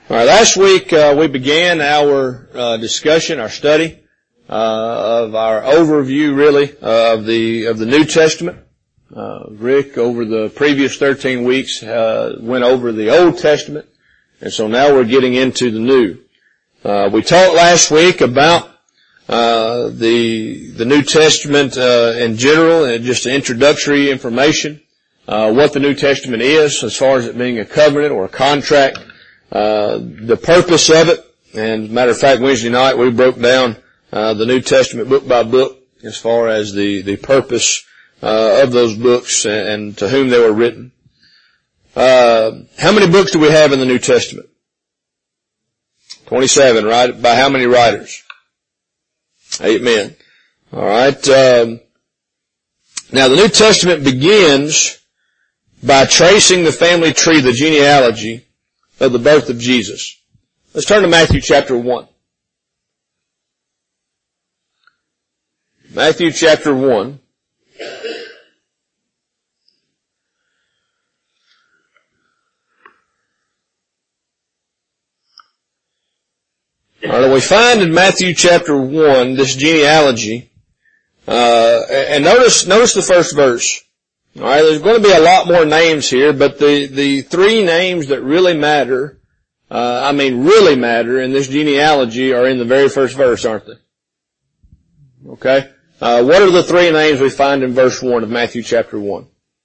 All right, last week we began our discussion, our study of our overview, really, of the New Testament. Rick, over the previous 13 weeks, went over the Old Testament, and so now we're getting into the New. We talked last week about the New Testament in general, and just introductory information, what the New Testament is as far as it being a covenant or a contract. The purpose of it, and as a matter of fact, Wednesday night we broke down the New Testament book by book as far as the purpose of those books and to whom they were written. How many books do we have in the New Testament? 27, right? By how many writers? 8 men. All right. Now the New Testament begins by tracing the family tree, the genealogy of the birth of Jesus. Let's turn to Matthew chapter 1. Matthew chapter 1. All right, we find in Matthew chapter 1 this genealogy, and notice the first verse. All right, there's going to be a lot more names here, but the three names that really matter, really matter in this genealogy are in the very first verse, aren't they? Okay. What are the three names we find in verse 1 of Matthew chapter 1?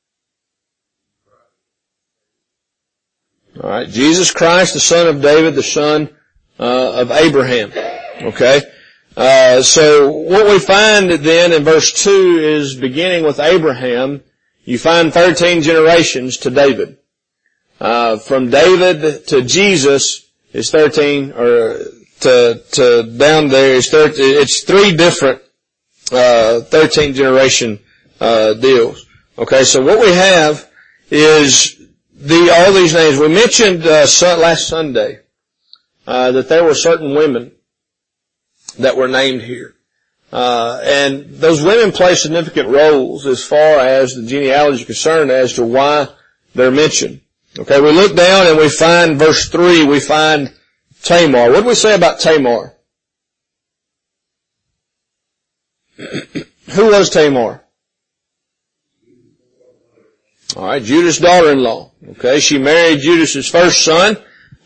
All right, Jesus Christ, the son of David, the son of Abraham. Okay. So what we find then in verse 2 is beginning with Abraham, you find 13 generations to David. From David to Jesus is 13, or to down there is 13. It's three different 13 generation deals. Okay, so what we have is all these names. We mentioned last Sunday that there were certain women that were named here. And those women play significant roles as far as the genealogy is concerned as to why they're mentioned. Okay, we look down and we find verse 3, we find Tamar. What do we say about Tamar? Who was Tamar? Alright, Judah's daughter-in-law. Okay, she married Judah's first son,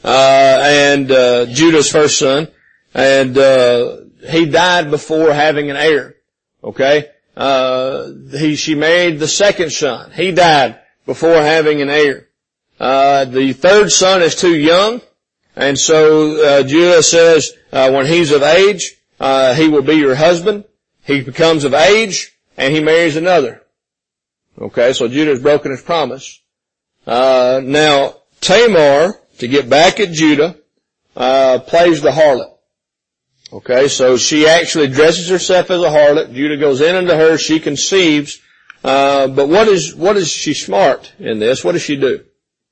Judah's first son, and he died before having an heir. Okay? She married the second son. He died before having an heir. The third son is too young, and so Judah says, when he's of age, he will be your husband. He becomes of age, and he marries another. Okay, so Judah's broken his promise. Now, Tamar, to get back at Judah, plays the harlot. Okay, so she actually dresses herself as a harlot. Judah goes in unto her. She conceives. But what is she smart in this? What does she do?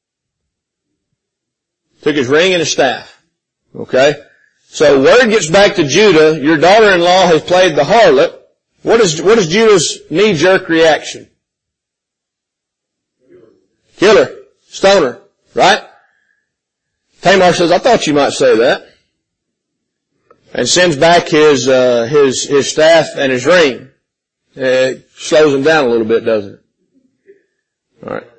Took his ring and his staff. Okay, so word gets back to Judah. Your daughter-in-law has played the harlot. What is Judah's knee-jerk reaction? Kill her, stone her, right? Tamar says, "I thought you might say that." And sends back his staff and his ring. It slows him down a little bit, doesn't it? Alright.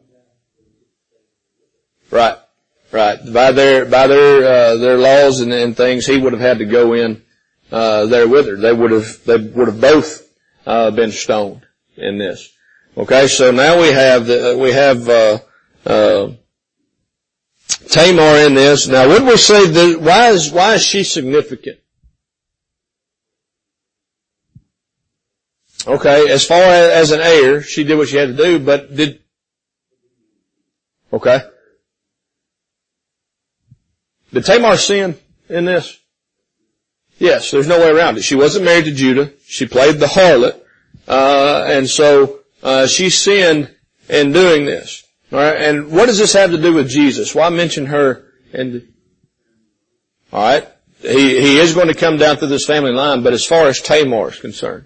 Right. By their laws and things, he would have had to go in, there with her. They would have both, been stoned in this. Okay, so now we have Tamar in this. Now, would we say that, why is she significant? Okay, as far as an heir, she did what she had to do, but okay. Did Tamar sin in this? Yes, there's no way around it. She wasn't married to Judah. She played the harlot, and so, she sinned in doing this. Alright, and what does this have to do with Jesus? Why mention her? Alright, he is going to come down through this family line, but as far as Tamar is concerned.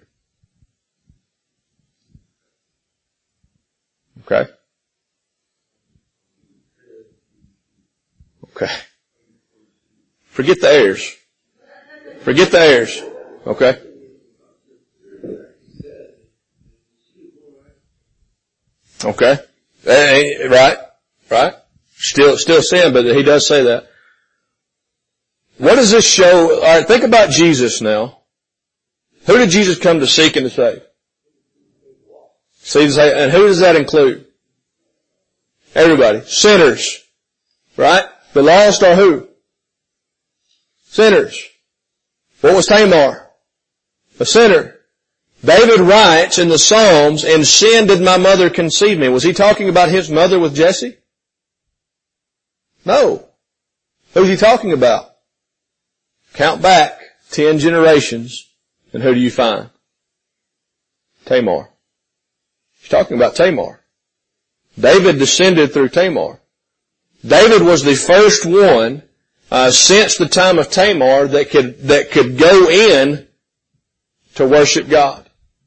Okay. Forget the heirs. Forget the heirs. Okay? Okay? Right? Still sin, but he does say that. What does this show? Alright, think about Jesus now. Who did Jesus come to seek and to save? And who does that include? Everybody. Sinners. Right? The lost are who? Sinners. What was Tamar? A sinner. David writes in the Psalms, "In sin did my mother conceive me." Was he talking about his mother with Jesse? No. Who's he talking about? Count back 10 generations, and who do you find? Tamar. He's talking about Tamar. David descended through Tamar. David was the first one since the time of Tamar that could go in to worship God.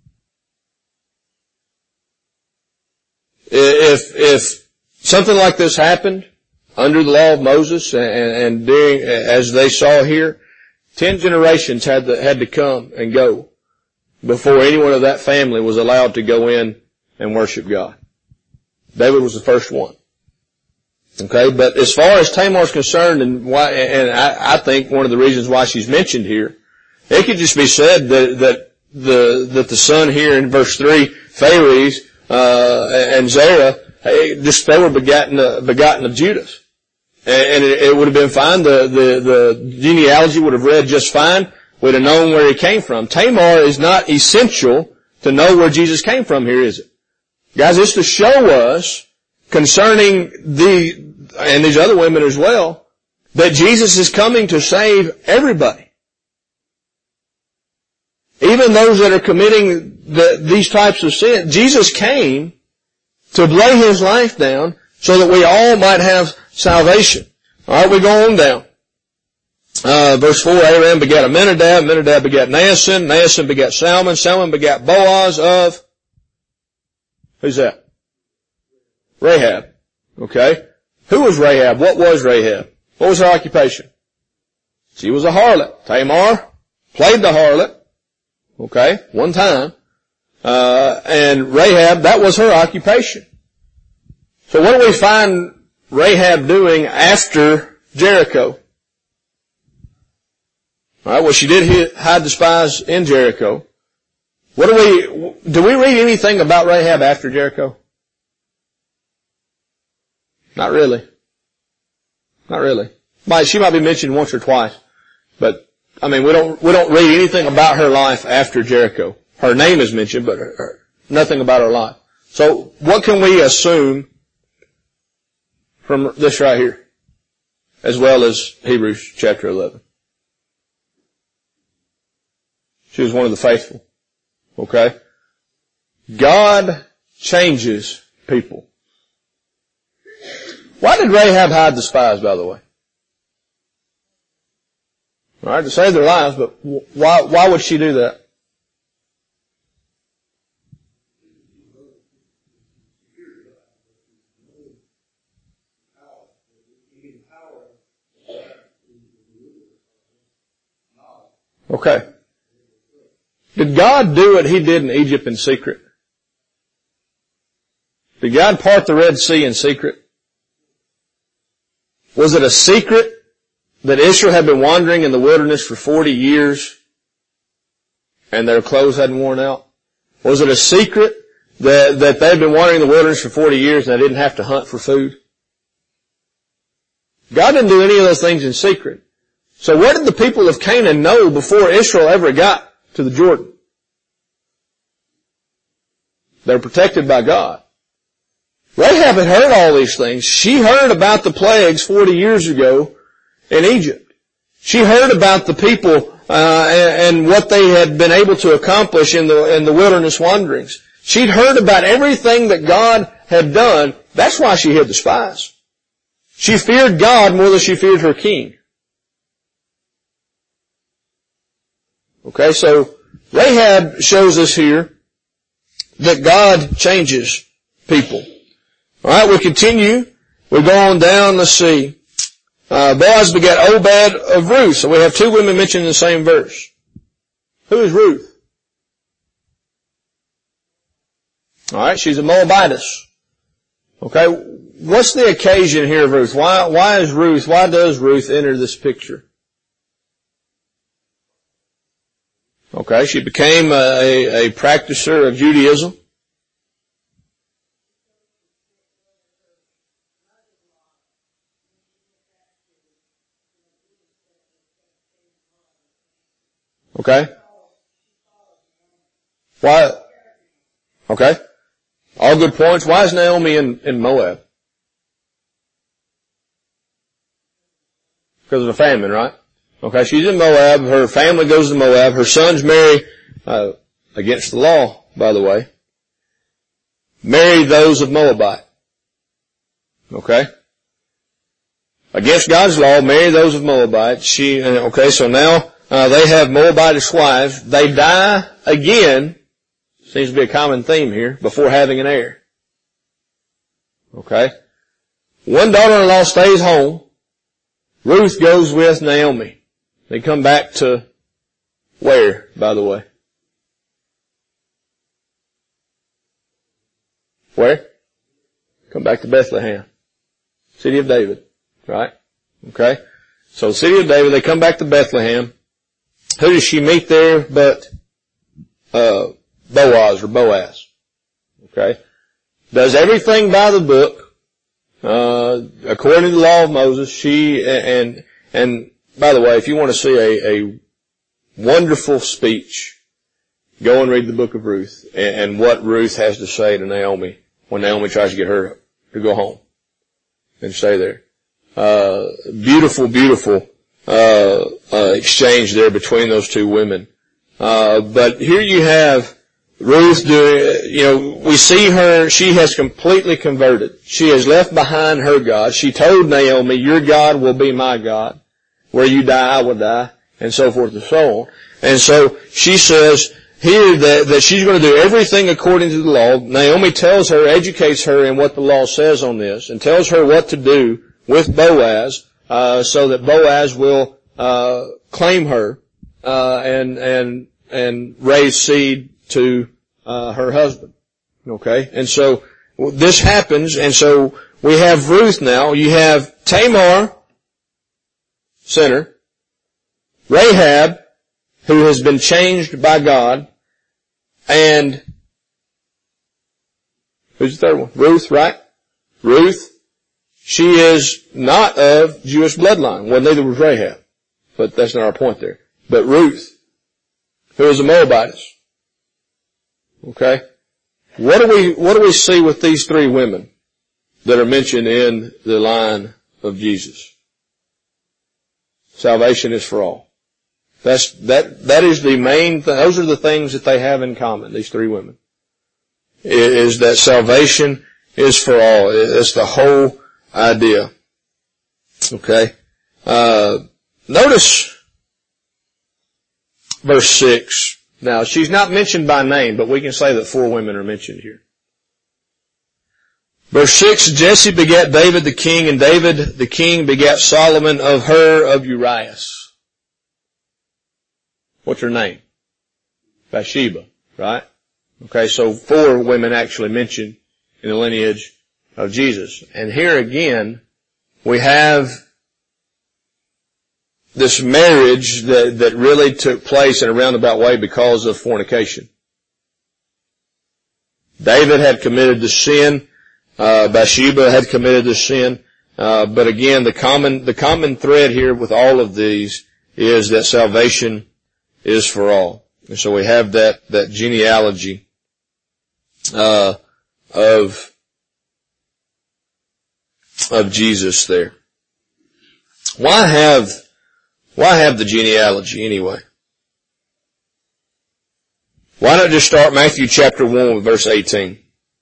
If something like this happened under the law of Moses and during, as they saw here, 10 generations had to come and go before anyone of that family was allowed to go in and worship God. David was the first one. Okay, but as far as Tamar is concerned, and I think one of the reasons why she's mentioned here, it could just be said that the son here in verse 3, Phares, and Zerah, they were begotten of Judas. And it would have been fine. The genealogy would have read just fine. We'd have known where he came from. Tamar is not essential to know where Jesus came from here, is it? Guys, it's to show us concerning and these other women as well, that Jesus is coming to save everybody. Even those that are committing these types of sin. Jesus came to lay His life down so that we all might have salvation. Alright, we go on down. Verse 4, Aram begat Amminadab, Amminadab begat Naasson, Naasson begat Salmon, Salmon begat Boaz of, who's that? Rahab. Okay. Who was Rahab? What was Rahab? What was her occupation? She was a harlot. Tamar played the harlot. Okay. One time. And Rahab, that was her occupation. So what do we find Rahab doing after Jericho? Alright, well she did hide the spies in Jericho. Do we read anything about Rahab after Jericho? Not really. Not really. She might be mentioned once or twice, but we don't read anything about her life after Jericho. Her name is mentioned, but nothing about her life. So what can we assume from this right here, as well as Hebrews chapter 11? She was one of the faithful. Okay? God changes people. Why did Rahab hide the spies, by the way? Alright, to save their lives, but why would she do that? Okay. Did God do what He did in Egypt in secret? Did God part the Red Sea in secret? Was it a secret that Israel had been wandering in the wilderness for 40 years and their clothes hadn't worn out? Was it a secret that they had been wandering in the wilderness for 40 years and they didn't have to hunt for food? God didn't do any of those things in secret. So what did the people of Canaan know before Israel ever got to the Jordan? They were protected by God. Rahab had heard all these things. She heard about the plagues 40 years ago in Egypt. She heard about the people and what they had been able to accomplish in the wilderness wanderings. She'd heard about everything that God had done. That's why she hid the spies. She feared God more than she feared her king. Okay, so Rahab shows us here that God changes people. Alright, we continue. We go on down, let's see. Boaz begat Obed of Ruth. So we have two women mentioned in the same verse. Who is Ruth? Alright, she's a Moabitess. Okay, what's the occasion here of Ruth? Why does Ruth enter this picture? Okay, she became a practicer of Judaism. Okay. Why? Okay. All good points. Why is Naomi in Moab? Because of the famine, right? Okay, she's in Moab. Her family goes to Moab. Her sons marry, against the law, by the way, marry those of Moabite. Okay? Against God's law, marry those of Moabite. So now, they have Moabitish wives. They die again. Seems to be a common theme here, before having an heir. Okay? One daughter-in-law stays home. Ruth goes with Naomi. They come back to where, by the way? Where? Come back to Bethlehem. City of David. Right? Okay? So city of David, they come back to Bethlehem. Who does she meet there but Boaz or Boaz? Okay? Does everything by the book. According to the law of Moses, and by the way, if you want to see a wonderful speech, go and read the book of Ruth and what Ruth has to say to Naomi when Naomi tries to get her to go home and stay there. Beautiful exchange there between those two women. But here you have Ruth we see her, she has completely converted. She has left behind her God. She told Naomi, your God will be my God. Where you die, I will die. And so forth and so on. And so she says here that she's going to do everything according to the law. Naomi tells her, educates her in what the law says on this, and tells her what to do with Boaz, so that Boaz will, claim her, and raise seed to her husband. Okay? And so this happens, and so we have Ruth now. You have Tamar, sinner, Rahab, who has been changed by God, and who's the third one? Ruth, right? Ruth, she is not of Jewish bloodline. Well, neither was Rahab, but that's not our point there. But Ruth, who is a Moabitess. Okay? What do we see with these three women that are mentioned in the line of Jesus? Salvation is for all. That is the main thing. Those are the things that they have in common, these three women. Is that salvation is for all. It's the whole idea. Okay? Notice verse 6. Now, she's not mentioned by name, but we can say that four women are mentioned here. Verse 6, Jesse begat David the king, and David the king begat Solomon of her of Urias. What's her name? Bathsheba, right? Okay, so four women actually mentioned in the lineage of Jesus. And here again, we have this marriage that really took place in a roundabout way because of fornication. David had committed the sin. Bathsheba had committed the sin. But again, the common thread here with all of these is that salvation is for all. And so we have that genealogy, of Jesus there. Why have the genealogy anyway? Why not just start Matthew chapter 1 with verse 18?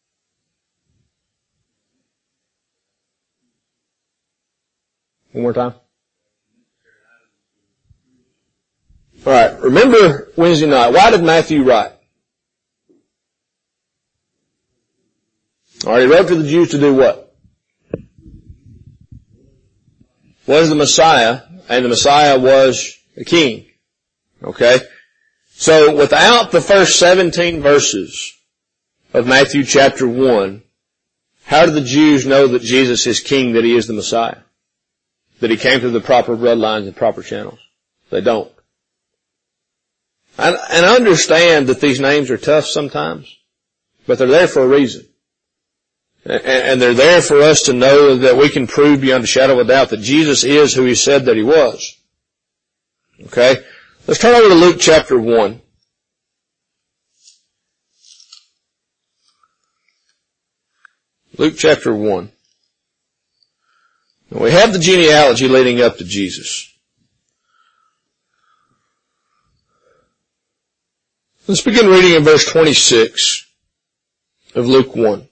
One more time. Alright, remember Wednesday night. Why did Matthew write? Alright, he wrote to the Jews to do what? was the Messiah, and the Messiah was the King. Okay? So without the first 17 verses of Matthew chapter 1, how do the Jews know that Jesus is King, that He is the Messiah? That He came through the proper bloodlines and proper channels? They don't. And I understand that these names are tough sometimes, but they're there for a reason. And they're there for us to know that we can prove beyond a shadow of a doubt that Jesus is who He said that He was. Okay? Let's turn over to Luke chapter 1. Luke chapter 1. We have the genealogy leading up to Jesus. Let's begin reading in verse 26 of Luke 1.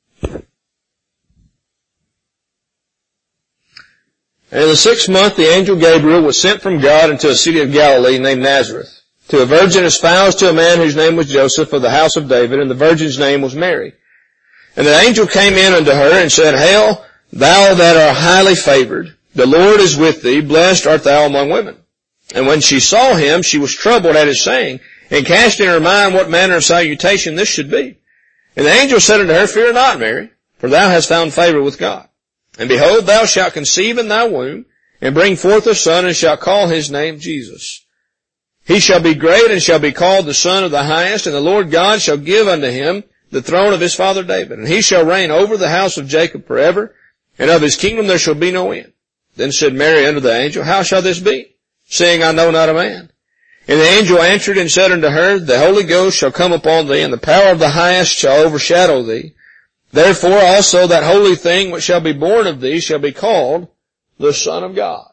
And in the 6th month, the angel Gabriel was sent from God into a city of Galilee named Nazareth, to a virgin espoused to a man whose name was Joseph, of the house of David, and the virgin's name was Mary. And the angel came in unto her and said, Hail, thou that art highly favored, the Lord is with thee, blessed art thou among women. And when she saw him, she was troubled at his saying, and cast in her mind what manner of salutation this should be. And the angel said unto her, Fear not, Mary, for thou hast found favor with God. And behold, thou shalt conceive in thy womb, and bring forth a son, and shalt call his name Jesus. He shall be great, and shall be called the Son of the Highest, and the Lord God shall give unto him the throne of his father David. And he shall reign over the house of Jacob forever, and of his kingdom there shall be no end. Then said Mary unto the angel, How shall this be, seeing I know not a man? And the angel answered and said unto her, The Holy Ghost shall come upon thee, and the power of the Highest shall overshadow thee. Therefore also that holy thing which shall be born of thee shall be called the Son of God.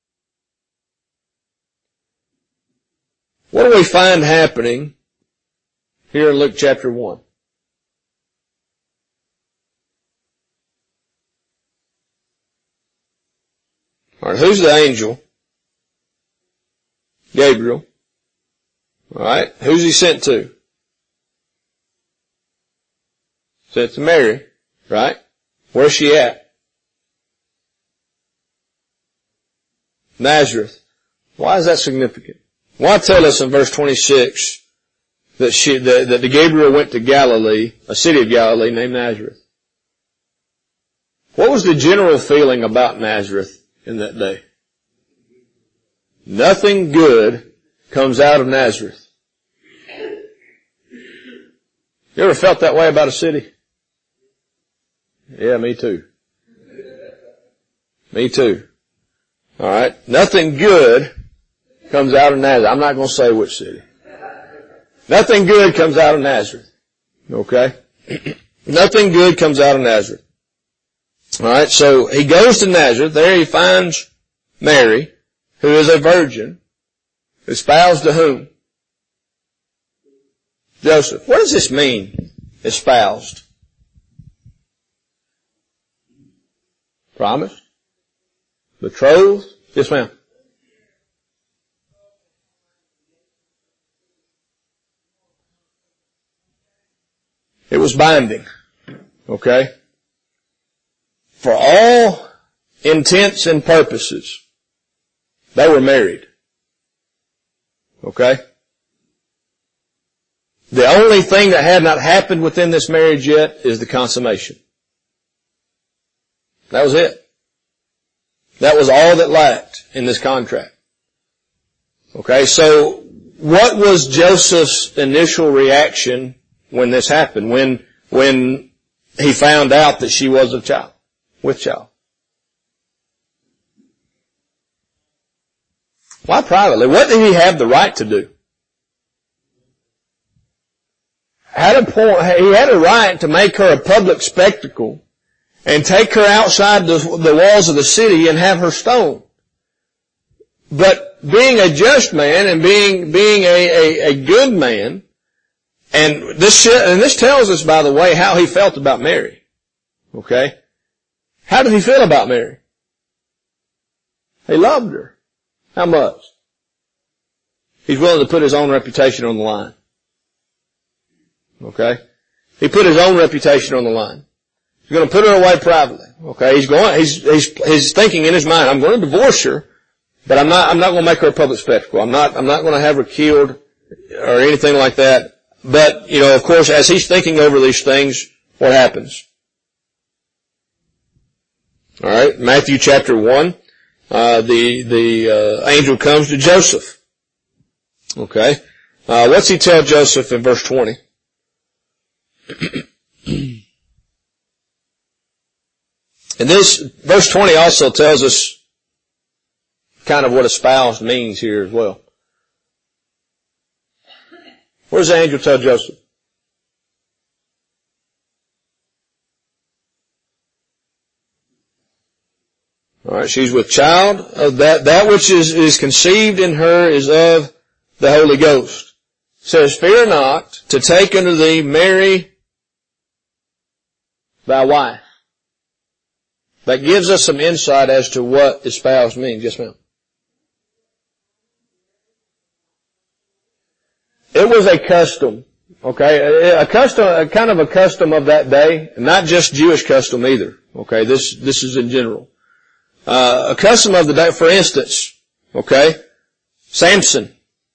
What do we find happening here in Luke chapter 1? Alright, who's the angel? Gabriel. Alright, who's he sent to? Sent to Mary, right? Where's she at? Nazareth. Why is that significant? Why tell us in verse 26 that the Gabriel went to Galilee, a city of Galilee named Nazareth? What was the general feeling about Nazareth in that day? Nothing good comes out of Nazareth. You ever felt that way about a city? Yeah, me too. Me too. Alright. Nothing good comes out of Nazareth. I'm not going to say which city. Nothing good comes out of Nazareth. Okay? Nothing good comes out of Nazareth. Alright, so he goes to Nazareth. There he finds Mary, who is a virgin, espoused to whom? Joseph. What does this mean, espoused? Promised? Betrothed? Yes, ma'am. It was binding. Okay? For all intents and purposes, they were married. Okay? The only thing that had not happened within this marriage yet is the consummation. That was it. That was all that lacked in this contract. Okay, so what was Joseph's initial reaction when this happened? When he found out that she was with child? Why privately? What did he have the right to do? He had a right to make her a public spectacle and take her outside the walls of the city and have her stoned. But being a just man and being a good man, and this tells us, by the way, how he felt about Mary. Okay? How did he feel about Mary? He loved her. How much? He's willing to put his own reputation on the line. Okay? He put his own reputation on the line. He's going to put her away privately. Okay, he's thinking in his mind, I'm going to divorce her, but I'm not going to make her a public spectacle. I'm not going to have her killed or anything like that. But, of course, as he's thinking over these things, what happens? All right, Matthew chapter 1, the angel comes to Joseph. Okay, what's he tell Joseph in verse 20? And this, verse 20 also tells us kind of what espoused means here as well. What does the angel tell Joseph? Alright, she's with child of that which is conceived in her is of the Holy Ghost. It says, fear not to take unto thee Mary thy wife. That gives us some insight as to what espoused means. Yes, ma'am. It was a custom, okay? Kind of a custom of that day, not just Jewish custom either, okay? This is in general. A custom of the day, for instance, okay? Samson,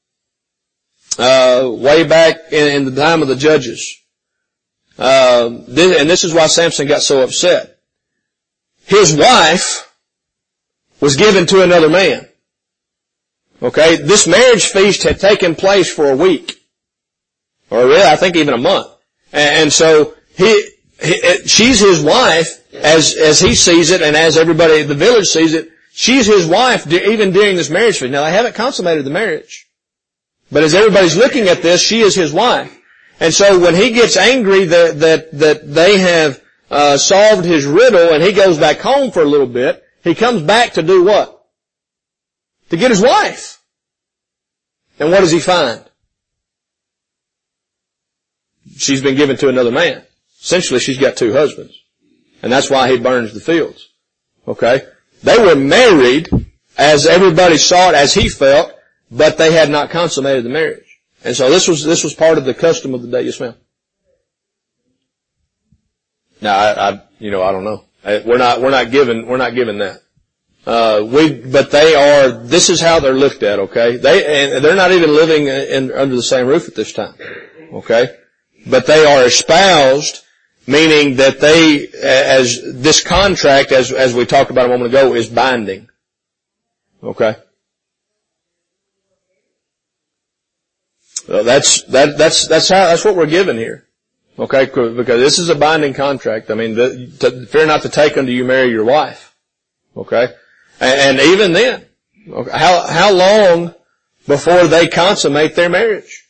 way back in the time of the judges. And this is why Samson got so upset. His wife was given to another man. Okay, this marriage feast had taken place for a week. Or really, I think even a month. And so she's his wife as he sees it and as everybody in the village sees it. She's his wife even during this marriage feast. Now they haven't consummated the marriage. But as everybody's looking at this, she is his wife. And so when he gets angry that they have solved his riddle and he goes back home for a little bit, he comes back to do what? To get his wife. And what does he find? She's been given to another man. Essentially, she's got two husbands. And that's why he burns the fields. Okay? They were married as everybody saw it, as he felt, but they had not consummated the marriage. And so this was part of the custom of the day. Yes, ma'am. Now, I don't know. We're not given that. But this is how they're looked at, okay? They're not even living under the same roof at this time, okay? But they are espoused, meaning that as this contract, as we talked about a moment ago, is binding. Okay? Well, that's what we're given here. Okay? Because this is a binding contract. I mean, fear not to take unto you Mary your wife. Okay? And even then, okay, how long before they consummate their marriage?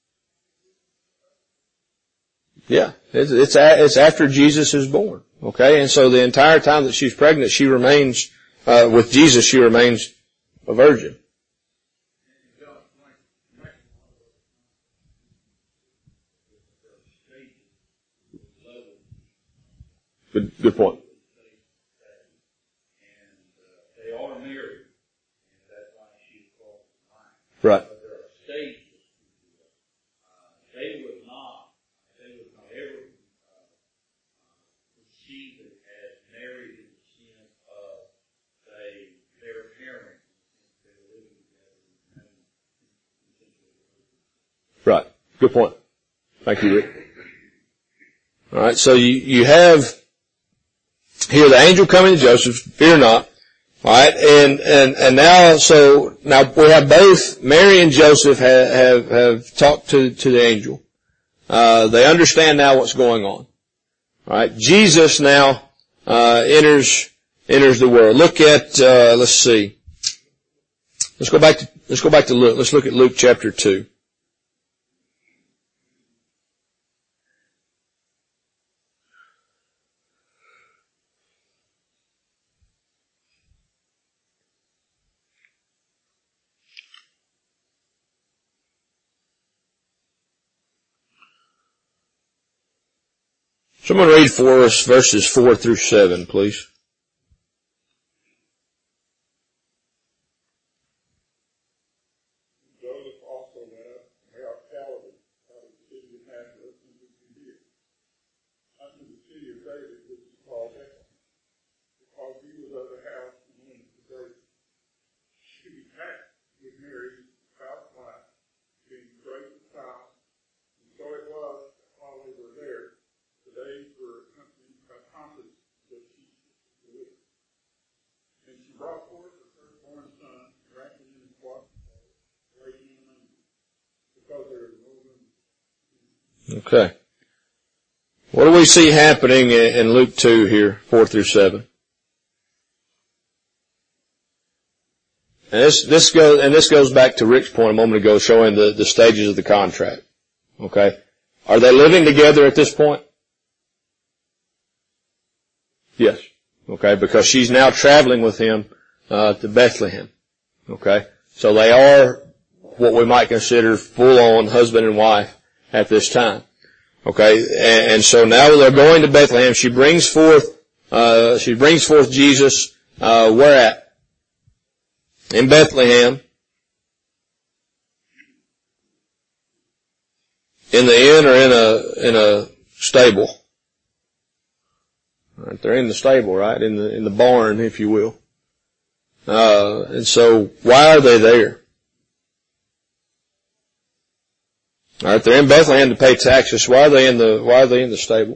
Yeah, it's after Jesus is born. Okay, and so the entire time that she's pregnant, she remains with Jesus. She remains a virgin. Good point. Right. But there are stages. They would not ever perceive it as married in the sense of, say, their parents. They're living together. Right. Good point. Thank you, Rick. All right. So you have here the angel coming to Joseph. Fear not. All right, and now we have both Mary and Joseph have talked to the angel. They understand now what's going on. All right, Jesus now enters the world. Look at let's see. Let's go back to Luke. Let's look at Luke chapter 2. Someone read for us verses 4 through 7, please. Joseph also went up from Galilee, out of the city of Nazareth into Judea, unto the city of David, which is Okay. What do we see happening in Luke 2 here, 4 through 7? And this goes back to Rick's point a moment ago, showing the stages of the contract. Okay. Are they living together at this point? Yes. Okay, because she's now traveling with him to Bethlehem. Okay. So they are what we might consider full-on husband and wife at this time. Okay, and so now they're going to Bethlehem. She brings forth Jesus, where at? In Bethlehem. In the inn or in a stable? Right, they're in the stable, right? In the barn, if you will. And so why are they there? All right, they're in Bethlehem to pay taxes. Why are they in the stable?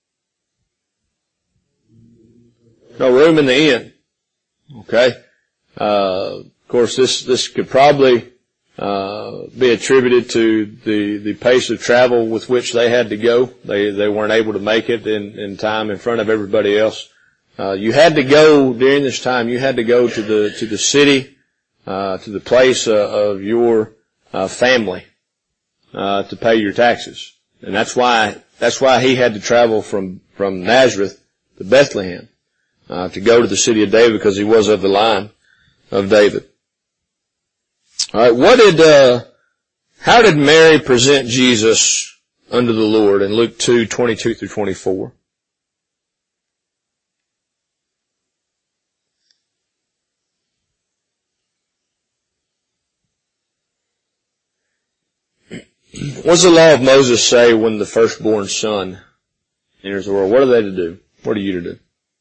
No room in the inn. Okay. Of course, this could probably be attributed to the pace of travel with which they had to go. They weren't able to make it in time in front of everybody else. You had to go during this time. You had to go to the city, to the place of your family. To pay your taxes. And that's why he had to travel from Nazareth to Bethlehem, to go to the city of David, because he was of the line of David. Alright, how did Mary present Jesus unto the Lord in Luke 2:22 through 24? What does the law of Moses say when the firstborn son enters the world? What are they to do? What are you to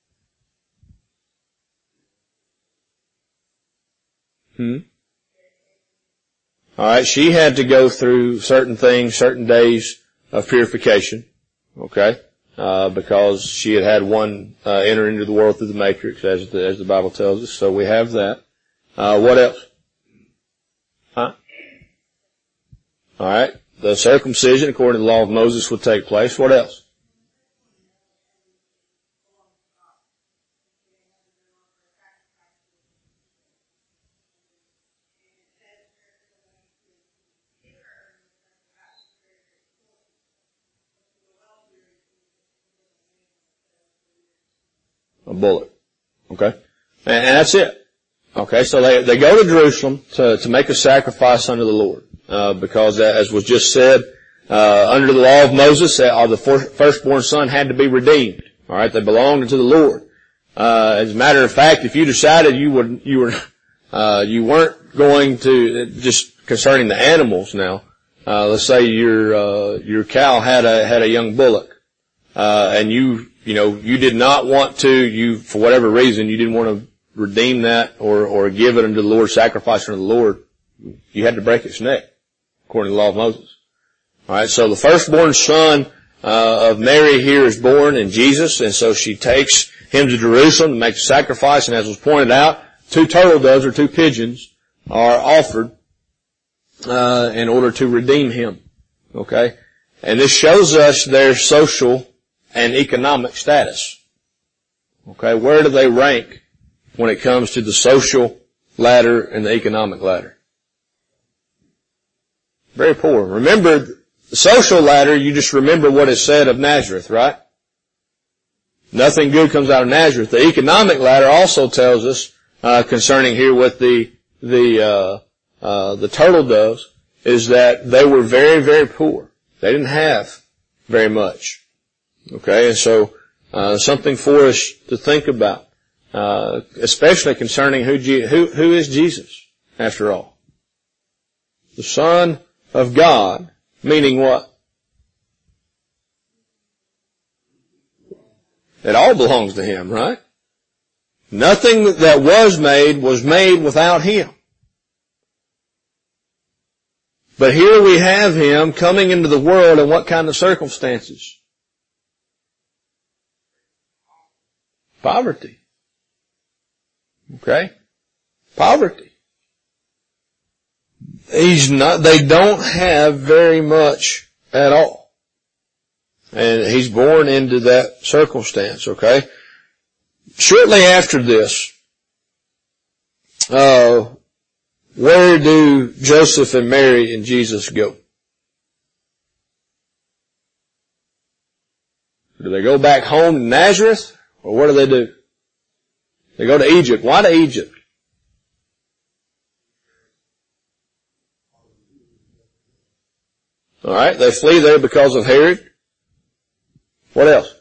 do? Alright, she had to go through certain things, certain days of purification. Okay? Because she had one, enter into the world through the matrix, as the Bible tells us. So we have that. What else? Alright. The circumcision, according to the law of Moses, would take place. What else? A bullock. Okay. And that's it. Okay, so they go to Jerusalem to make a sacrifice unto the Lord. Because as was just said, under the law of Moses, the firstborn son had to be redeemed. Alright, they belonged to the Lord. As a matter of fact, if you decided you weren't going to, just concerning the animals now, let's say your cow had a young bullock, and you did not want to, for whatever reason, you didn't want to redeem that or give it unto the Lord, sacrifice unto the Lord, you had to break its neck, according to the law of Moses. Alright, so the firstborn son of Mary here is born in Jesus, and so she takes him to Jerusalem to make a sacrifice, and as was pointed out, 2 turtle doves or 2 pigeons are offered in order to redeem him. Okay? And this shows us their social and economic status. Okay, where do they rank when it comes to the social ladder and the economic ladder? Very poor. Remember, the social ladder, you just remember what is said of Nazareth, right? Nothing good comes out of Nazareth. The economic ladder also tells us, concerning here with the turtle doves, is that they were very, very poor. They didn't have very much. Okay, and so, something for us to think about, especially concerning who is Jesus, after all. The Son of God, meaning what? It all belongs to Him, right? Nothing that was made without Him. But here we have Him coming into the world in what kind of circumstances? Poverty. Okay? Poverty. They don't have very much at all. And he's born into that circumstance, okay? Shortly after this, where do Joseph and Mary and Jesus go? Do they go back home to Nazareth? Or what do? They go to Egypt. Why to Egypt? Alright, they flee there because of Herod. What else?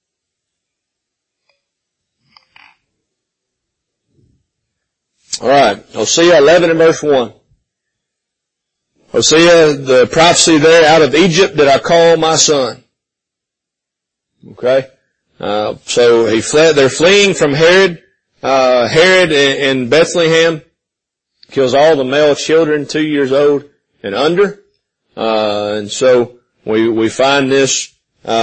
Alright, Hosea 11 and verse 1. Hosea, the prophecy there, out of Egypt did I call my son. Okay? So he fled, they're fleeing from Herod. Herod in Bethlehem kills all the male children 2 years old and under. And so we find this,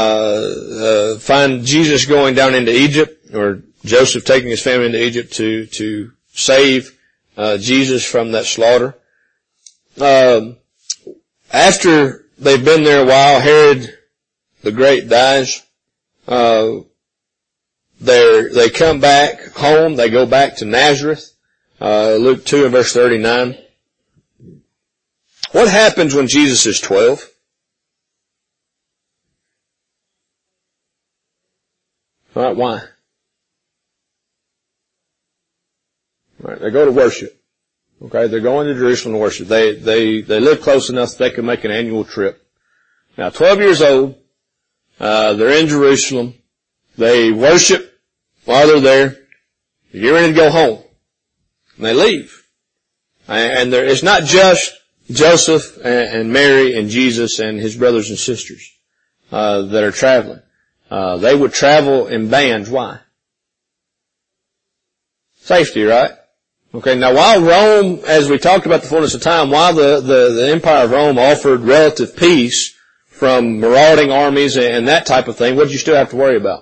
find Jesus going down into Egypt, or Joseph taking his family into Egypt to save, Jesus from that slaughter. After they've been there a while, Herod the Great dies. They come back home, they go back to Nazareth, Luke 2 and verse 39. What happens when Jesus is 12? Alright, why? Alright, they go to worship. Okay, they're going to Jerusalem to worship. They live close enough that they can make an annual trip. Now, 12 years old, they're in Jerusalem. They worship while they're there. They're getting ready to go home. And they leave. And it's not just Joseph and Mary and Jesus and his brothers and sisters, that are traveling. They would travel in bands. Why? Safety, right? Okay, now while Rome, as we talked about the fullness of time, while the Empire of Rome offered relative peace from marauding armies and that type of thing, what did you still have to worry about?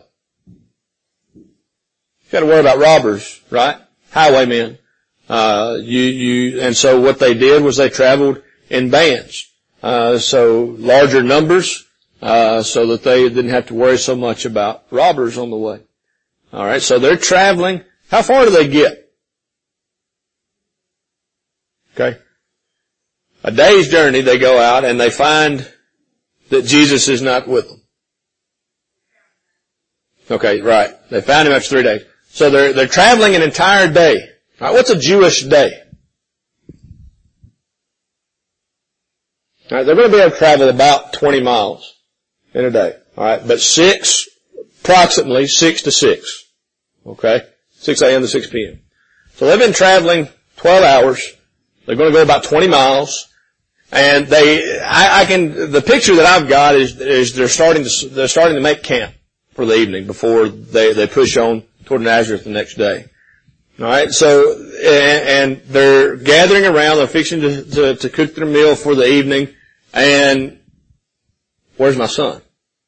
You got to worry about robbers, right? Highwaymen. And so what they did was they traveled in bands. So larger numbers, so that they didn't have to worry so much about robbers on the way. Alright, so they're traveling. How far do they get? Okay. A day's journey, they go out and they find that Jesus is not with them. Okay, right. They found him after 3 days. So they're traveling an entire day. All right, what's a Jewish day? All right, they're going to be able to travel about 20 miles in a day. All right, but approximately 6 to 6. Okay, 6 a.m. to 6 p.m. So they've been traveling 12 hours. They're going to go about 20 miles. And the picture that I've got is they're starting to make camp for the evening before they push on toward Nazareth the next day. Alright, so, and they're gathering around, they're fixing to cook their meal for the evening, and where's my son?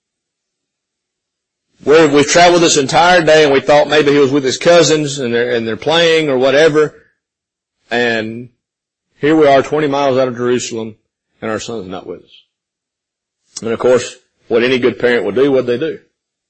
We've traveled this entire day and we thought maybe he was with his cousins and they're playing or whatever, and here we are 20 miles out of Jerusalem and our son's not with us. And of course, what any good parent would do, what'd they do?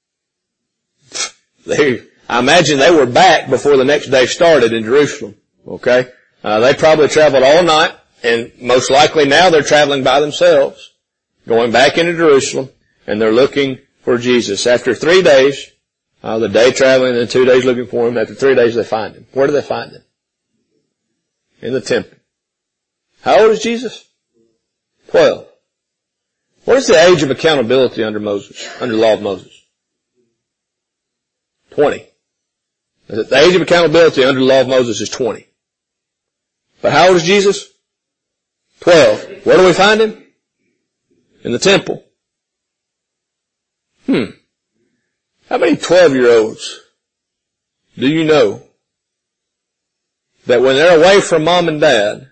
I imagine they were back before the next day started in Jerusalem. Okay? They probably traveled all night, and most likely now they're traveling by themselves, going back into Jerusalem, and they're looking for Jesus. After 3 days, the day traveling and 2 days looking for him, after 3 days they find him. Where do they find him? In the temple. How old is Jesus? 12. What is the age of accountability under the law of Moses? 20. The age of accountability under the law of Moses is 20. But how old is Jesus? 12. Where do we find him? In the temple. How many 12-year-olds do you know that when they're away from mom and dad,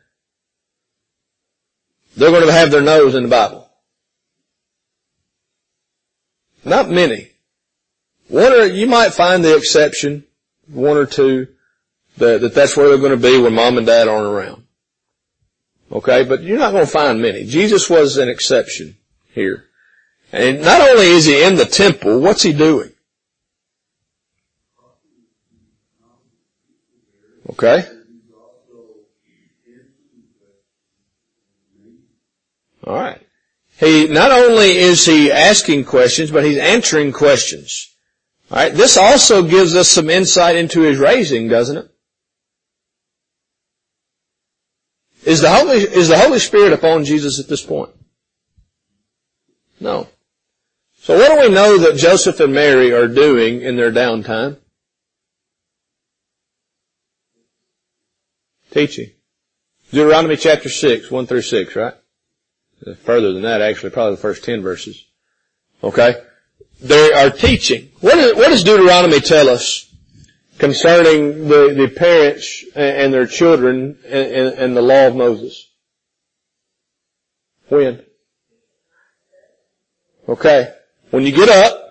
they're going to have their nose in the Bible? Not many. You might find the exception, one or two, that's where they're going to be when mom and dad aren't around. Okay, but you're not going to find many. Jesus was an exception here. And not only is he in the temple, what's he doing? Okay? Alright. Not only is he asking questions, but he's answering questions. Alright, this also gives us some insight into his raising, doesn't it? Is the Holy Spirit upon Jesus at this point? No. So what do we know that Joseph and Mary are doing in their downtime? Teaching. Deuteronomy chapter 6, 1 through 6, right? Further than that, actually, probably the first 10 verses. Okay? They are teaching. What does Deuteronomy tell us concerning the parents and their children and the law of Moses? When? Okay. When you get up,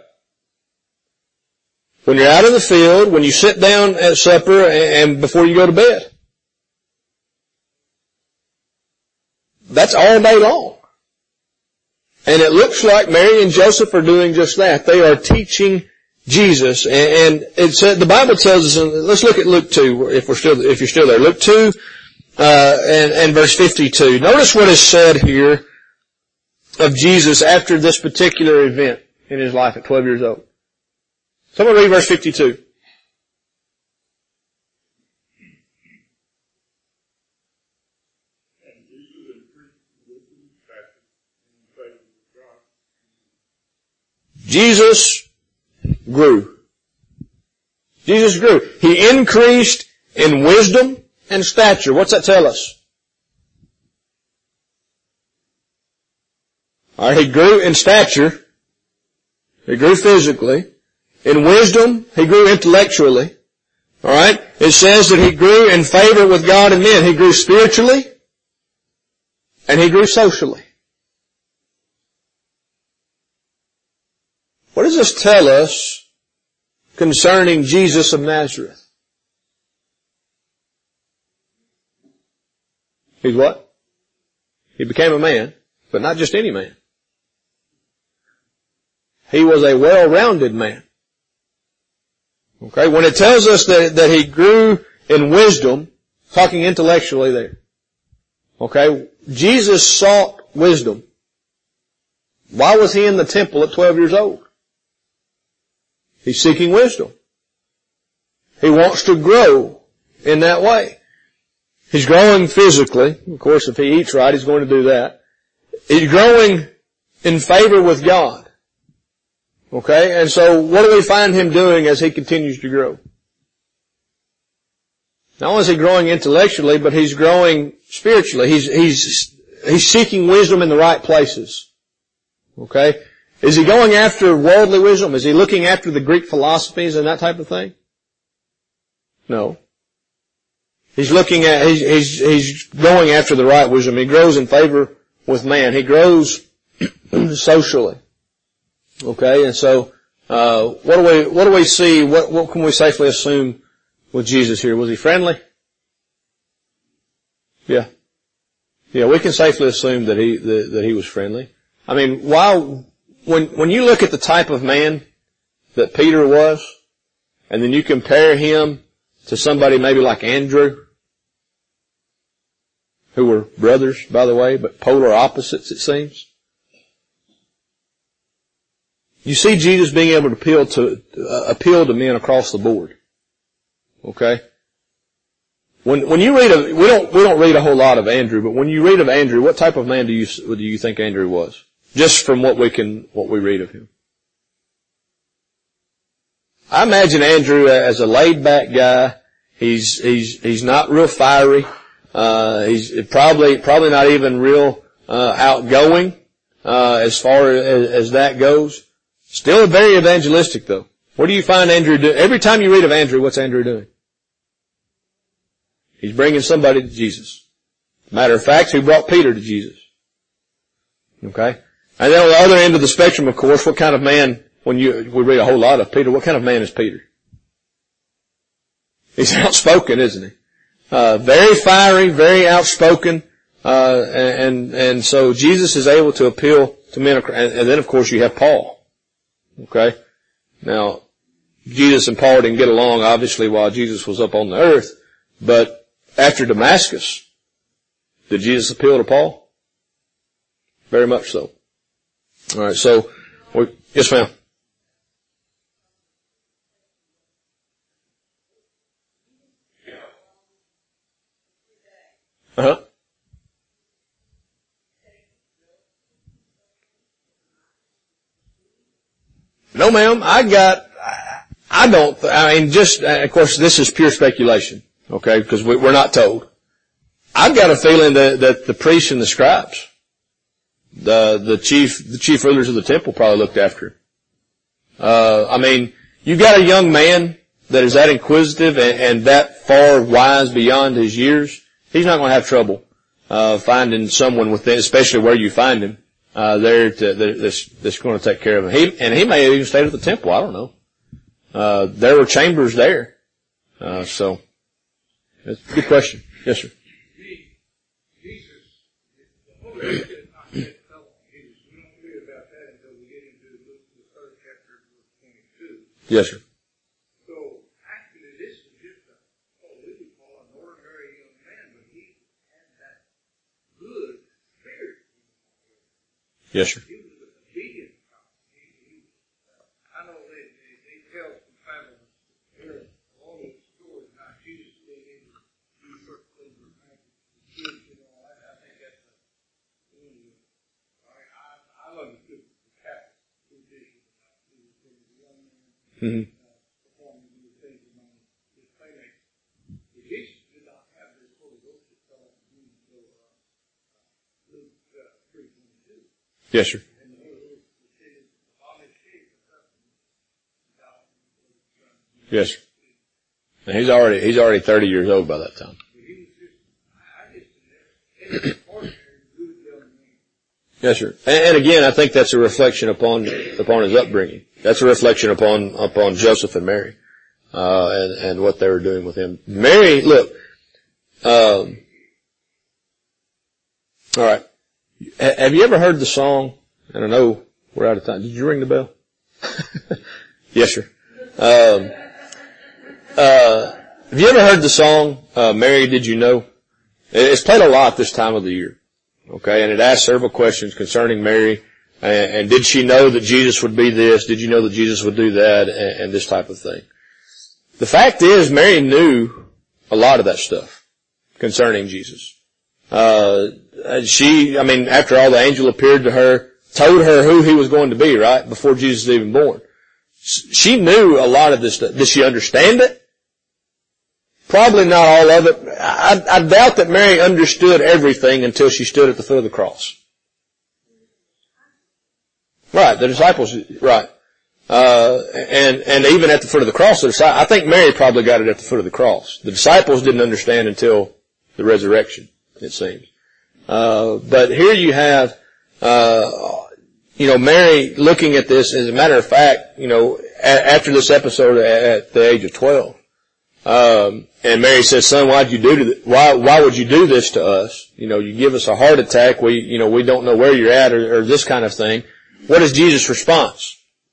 when you're out in the field, when you sit down at supper, and before you go to bed. That's all day long. And it looks like Mary and Joseph are doing just that. They are teaching Jesus. And the Bible tells us, and let's look at Luke 2, if you're still there. Luke 2, and verse 52. Notice what is said here of Jesus after this particular event in his life at 12 years old. Someone read verse 52. Jesus grew. Jesus grew. He increased in wisdom and stature. What's that tell us? Alright, he grew in stature. He grew physically. In wisdom, he grew intellectually. Alright? It says that he grew in favor with God and men. He grew spiritually. And he grew socially. What does this tell us concerning Jesus of Nazareth? He's what? He became a man, but not just any man. He was a well-rounded man. Okay, when it tells us that he grew in wisdom, talking intellectually there. Okay, Jesus sought wisdom. Why was he in the temple at 12 years old? He's seeking wisdom. He wants to grow in that way. He's growing physically. Of course, if he eats right, he's going to do that. He's growing in favor with God. Okay? And so what do we find him doing as he continues to grow? Not only is he growing intellectually, but he's growing spiritually. He's seeking wisdom in the right places. Okay? Is he going after worldly wisdom? Is he looking after the Greek philosophies and that type of thing? No. He's going after the right wisdom. He grows in favor with man. He grows socially. Okay, and so, what do we see, what can we safely assume with Jesus here? Was he friendly? Yeah. Yeah, we can safely assume that he was friendly. I mean, when you look at the type of man that Peter was, and then you compare him to somebody maybe like Andrew, who were brothers, by the way, but polar opposites, it seems. You see Jesus being able to appeal to men across the board. Okay? When you read we don't read a whole lot of Andrew, but when you read of Andrew, what type of man do you think Andrew was? Just from what we read of him. I imagine Andrew as a laid back guy. He's not real fiery. He's probably not even real outgoing as far as that goes. Still very evangelistic though. What do you find Andrew doing? Every time you read of Andrew, what's Andrew doing? He's bringing somebody to Jesus. Matter of fact, who brought Peter to Jesus? Okay? And then on the other end of the spectrum, of course, what kind of man, we read a whole lot of Peter, what kind of man is Peter? He's outspoken, isn't he? Very fiery, very outspoken, and so Jesus is able to appeal to men of Christ. And then, of course, you have Paul. Okay? Now, Jesus and Paul didn't get along, obviously, while Jesus was up on the earth. But after Damascus, did Jesus appeal to Paul? Very much so. All right, so, yes, ma'am. Uh-huh. No, ma'am. Of course, this is pure speculation, okay, because we're not told. I've got a feeling that the priests and the scribes, the chief rulers of the temple probably looked after him. You got a young man that is that inquisitive and that far wise beyond his years. He's not going to have trouble finding someone within, especially where you find him, that's going to take care of him. He may have even stayed at the temple. I don't know. There were chambers there. So that's a good question. Yes, sir. Jesus, the Holy Spirit did not yet tell Jesus. We don't read about that until we get into the third chapter, verse 22. Yes, sir. So actually, this is just what we would call an ordinary young man, but he had that good spirit. Yes, sir. He was an obedient child. I know they tell some families here all those stories how Jesus being able to do certain things with kids and all that. I think that's I understood the Catholic tradition. He was a young man performing these things among his playmates. But Jesus did not have this Holy Ghost that fell on him until Luke 3:22. Yes, sir. Yes, sir. And he's already 30 years old by that time. Yes, sir. And again, I think that's a reflection upon his upbringing. That's a reflection upon Joseph and Mary, and what they were doing with him. Mary, look, all right. Have you ever heard the song? And I know we're out of time. Did you ring the bell? Yes, sir. Have you ever heard the song, Mary, Did You Know? It's played a lot this time of the year. Okay, and it asks several questions concerning Mary, and did she know that Jesus would be this? Did you know that Jesus would do that? And this type of thing. The fact is, Mary knew a lot of that stuff concerning Jesus. After all, the angel appeared to her, told her who he was going to be, right? Before Jesus was even born. She knew a lot of this stuff. Did she understand it? Probably not all of it. I doubt that Mary understood everything until she stood at the foot of the cross. Right, the disciples, right. And even at the foot of the cross, I think Mary probably got it at the foot of the cross. The disciples didn't understand until the resurrection, it seems. But here you have, Mary looking at this. As a matter of fact, after this episode at the age of 12, and Mary says, "Son, why would you do this to us? You give us a heart attack. We don't know where you're at, or this kind of thing." What is Jesus' response?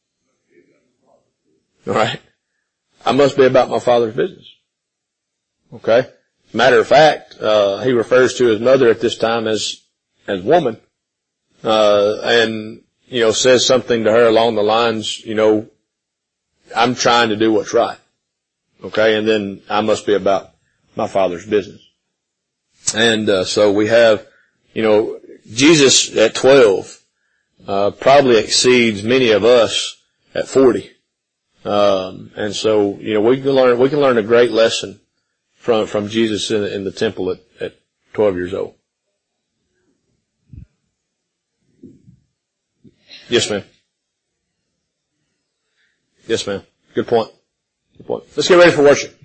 All right. I must be about my Father's business. Okay. Matter of fact, he refers to his mother at this time as woman, and says something to her along the lines, I'm trying to do what's right. Okay, and then I must be about my Father's business. And so we have, Jesus at 12 probably exceeds many of us at 40. And so, we can learn a great lesson from Jesus in the temple at 12 years old. Yes, ma'am. Yes, ma'am. Good point. Good point. Let's get ready for worship.